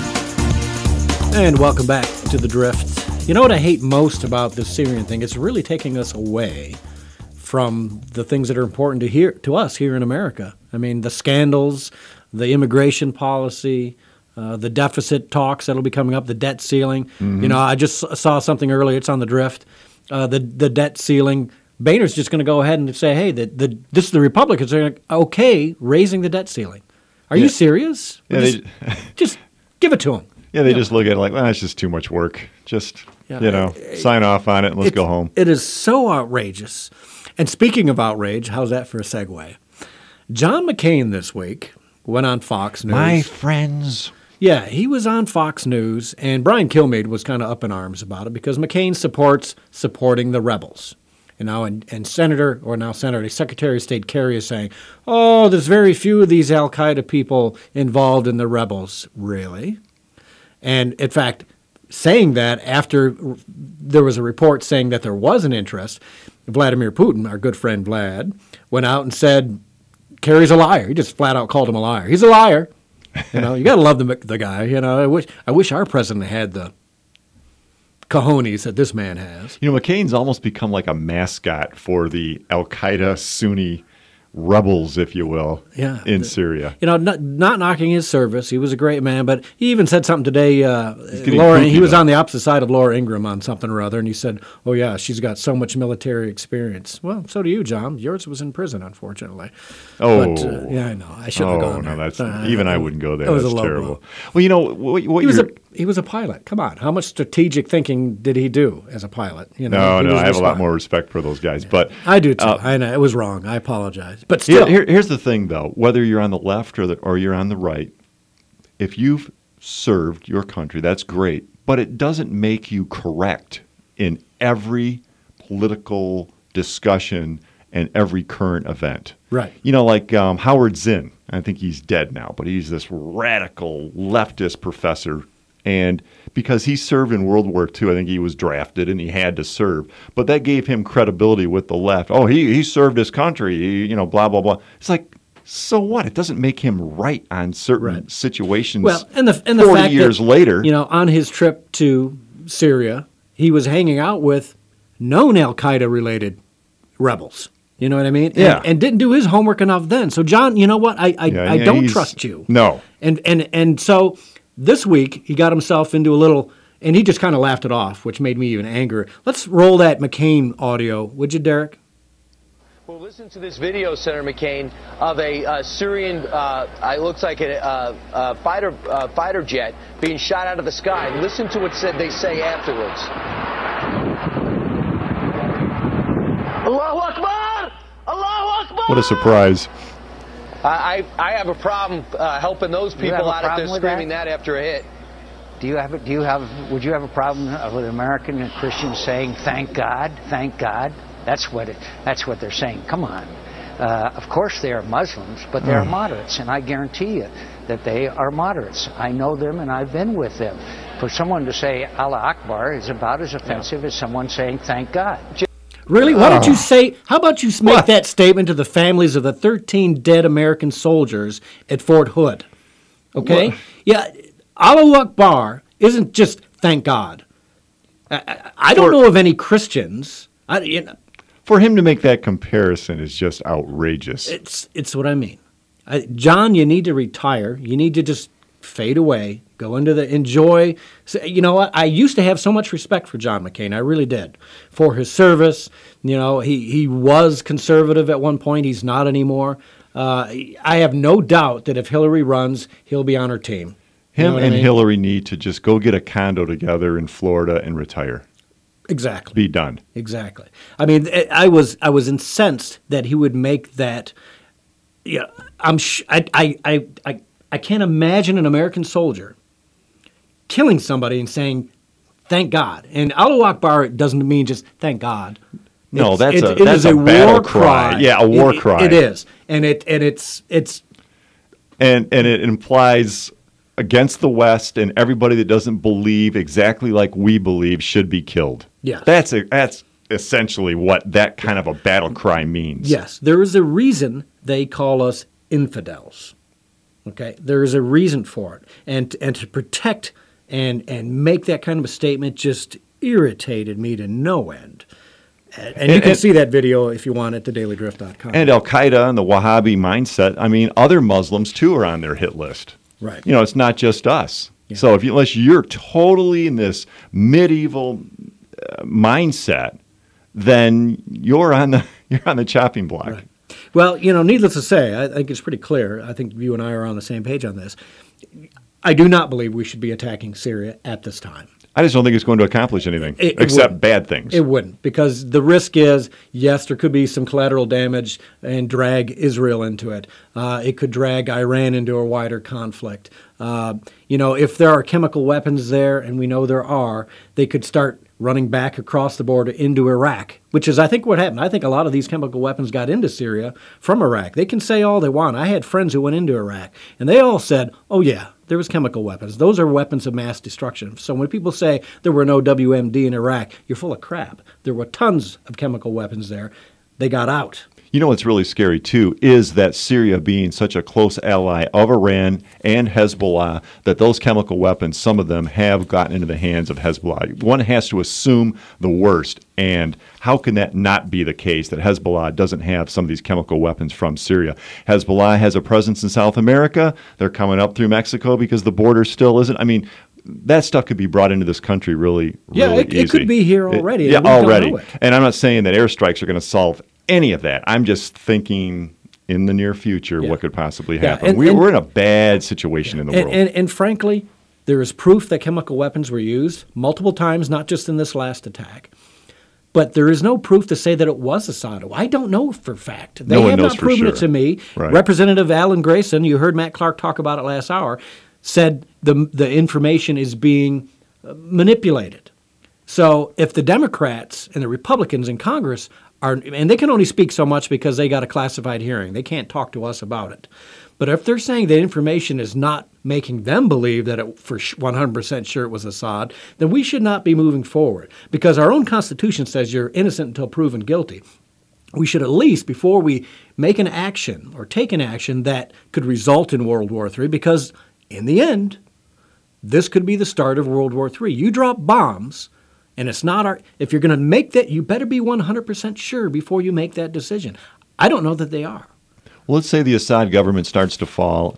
And welcome back to the Drift. You know what I hate most about this Syrian thing? It's really taking us away from the things that are important to us here in America. I mean, the scandals, the immigration policy, the deficit talks that'll be coming up, the debt ceiling. Mm-hmm. You know, I just saw something earlier. It's on the Drift. The debt ceiling. Boehner's just going to go ahead and say, hey, the Republicans are okay raising the debt ceiling. Are you serious? Yeah, just give it to them. Yeah, they just look at it like, well, it's just too much work. Just, sign off on it and let's go home. It is so outrageous. And speaking of outrage, how's that for a segue? John McCain this week went on Fox News. My friends. Yeah, he was on Fox News, and Brian Kilmeade was kind of up in arms about it because McCain supporting the rebels. You know, and Secretary of State Kerry is saying, oh, there's very few of these al-Qaeda people involved in the rebels. Really? And, in fact, saying that after there was a report saying that there was an interest, Vladimir Putin, our good friend Vlad, went out and said, Kerry's a liar. He just flat out called him a liar. He's a liar. You know, you got to love the guy. You know, I wish our president had the cojones that this man has. You know, McCain's almost become like a mascot for the al-Qaeda Sunni rebels, if you will, in Syria. You know, not knocking his service. He was a great man, but he even said something today. He was on the opposite side of Laura Ingraham on something or other, and he said, oh, yeah, she's got so much military experience. Well, so do you, John. Yours was in prison, unfortunately. Oh. But, yeah, I know. I shouldn't have gone there. No, even I wouldn't go there. That was that's a low terrible. blow. Well, you know, he was a pilot. Come on. How much strategic thinking did he do as a pilot? You know, no, I have a lot more respect for those guys. But I do, too. I know. It was wrong. I apologize. But still. Here's the thing, though. Whether you're on the left or you're on the right, if you've served your country, that's great. But it doesn't make you correct in every political discussion and every current event. Right. You know, like Howard Zinn. I think he's dead now, but he's this radical leftist professor. And because he served in World War II, I think he was drafted and he had to serve. But that gave him credibility with the left. Oh, he served his country, blah, blah, blah. It's like, so what? It doesn't make him right on certain situations. Well, and the 40 fact years that, later. On his trip to Syria, he was hanging out with known al-Qaeda related rebels. You know what I mean? Yeah. And didn't do his homework enough then. So, John, you know what? I don't trust you. No. And so this week he got himself into a little, and he just kind of laughed it off, which made me even angrier. Let's roll that McCain audio, would you, Derek? Well, listen to this video, Senator McCain, of a Syrian, it looks like a fighter jet being shot out of the sky. Listen to what they say afterwards. Allahu Akbar! Allahu Akbar! What a surprise. I have a problem helping those people out if they're screaming that after a hit. Would you have a problem with American Christians saying, thank God, thank God? That's what they're saying. Come on. Of course they are Muslims, but they are moderates, and I guarantee you that they are moderates. I know them, and I've been with them. For someone to say Allah Akbar is about as offensive as someone saying thank God. Really? Why don't you say, how about you make that statement to the families of the 13 dead American soldiers at Fort Hood? Okay? What? Yeah, Allahu Akbar isn't just thank God. I don't know of any Christians. For him to make that comparison is just outrageous. It's what I mean. John, you need to retire. You need to just fade away, go into enjoy. You know what? I used to have so much respect for John McCain. I really did. For his service. He was conservative at one point. He's not anymore. I have no doubt that if Hillary runs, he'll be on her team. Hillary need to just go get a condo together in Florida and retire. Exactly. Be done. Exactly. I mean, I was incensed that he would make that. Yeah, I can't imagine an American soldier killing somebody and saying, thank God. And Allahu Akbar doesn't mean just thank God. No, that's a a battle war cry. Yeah, a war cry. It is. And it implies against the West, and everybody that doesn't believe exactly like we believe should be killed. Yes. That's essentially what that kind of a battle cry means. Yes. There is a reason they call us infidels. Okay? There is a reason for it. And to protect and make that kind of a statement just irritated me to no end. And you can see that video if you want at thedailydrift.com. And Al-Qaeda and the Wahhabi mindset, I mean, other Muslims too are on their hit list. Right. You know, it's not just us. Yeah. So unless you're totally in this medieval mindset, then you're on the chopping block. Right. Well, you know, needless to say, I think it's pretty clear. I think you and I are on the same page on this. I do not believe we should be attacking Syria at this time. I just don't think it's going to accomplish anything except bad things. It wouldn't, because the risk is, yes, there could be some collateral damage and drag Israel into it. It could drag Iran into a wider conflict. You know, if there are chemical weapons there, and we know there are, they could start running back across the border into Iraq, which is, I think, what happened. I think a lot of these chemical weapons got into Syria from Iraq. They can say all they want. I had friends who went into Iraq, and they all said, oh, yeah, there was chemical weapons. Those are weapons of mass destruction. So when people say there were no WMD in Iraq, you're full of crap. There were tons of chemical weapons there. They got out. You know what's really scary, too, is that Syria being such a close ally of Iran and Hezbollah, that those chemical weapons, some of them have gotten into the hands of Hezbollah. One has to assume the worst, and how can that not be the case, that Hezbollah doesn't have some of these chemical weapons from Syria? Hezbollah has a presence in South America. They're coming up through Mexico because the border still isn't. I mean, that stuff could be brought into this country really easy. It could be here already. Already. And I'm not saying that airstrikes are going to solve any of that. I'm just thinking in the near future what could possibly happen. We're in a bad situation in the world. And frankly, there is proof that chemical weapons were used multiple times, not just in this last attack. But there is no proof to say that it was Assad. I don't know for a fact. They have not proven it to me. Right. Representative Alan Grayson, you heard Matt Clark talk about it last hour, said the information is being manipulated. So if the Democrats and the Republicans in Congress and they can only speak so much because they got a classified hearing. They can't talk to us about it. But if they're saying that information is not making them believe that it for 100% sure it was Assad, then we should not be moving forward, because our own Constitution says you're innocent until proven guilty. We should at least, before we make an action or take an action that could result in World War III, because in the end, this could be the start of World War III. You drop bombs, and it's not if you're going to make that, you better be 100% sure before you make that decision. I don't know that they are. Well, let's say the Assad government starts to fall,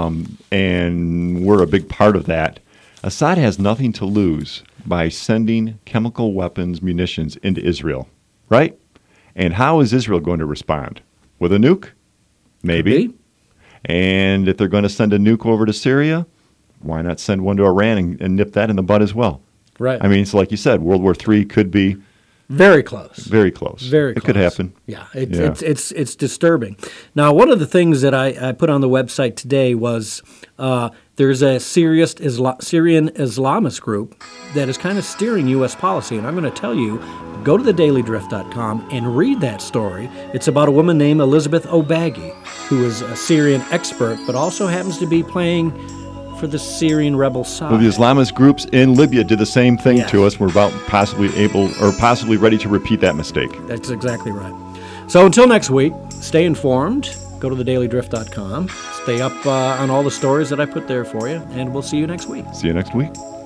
and we're a big part of that. Assad has nothing to lose by sending chemical weapons, munitions into Israel, right? And how is Israel going to respond? With a nuke? Maybe. And if they're going to send a nuke over to Syria, why not send one to Iran and nip that in the bud as well? Right. I mean, it's like you said, World War III could be very close. Very close. Very close. It could happen. Yeah, it's disturbing. Now, one of the things that I put on the website today was there's a Syrian Islamist group that is kind of steering U.S. policy, and I'm going to tell you, go to thedailydrift.com and read that story. It's about a woman named Elizabeth Obagi, who is a Syrian expert, but also happens to be playing for the Syrian rebel side. Well, the Islamist groups in Libya did the same thing to us. We're about possibly ready to repeat that mistake. That's exactly right. So until next week, stay informed. Go to thedailydrift.com. Stay up on all the stories that I put there for you, and we'll see you next week. See you next week.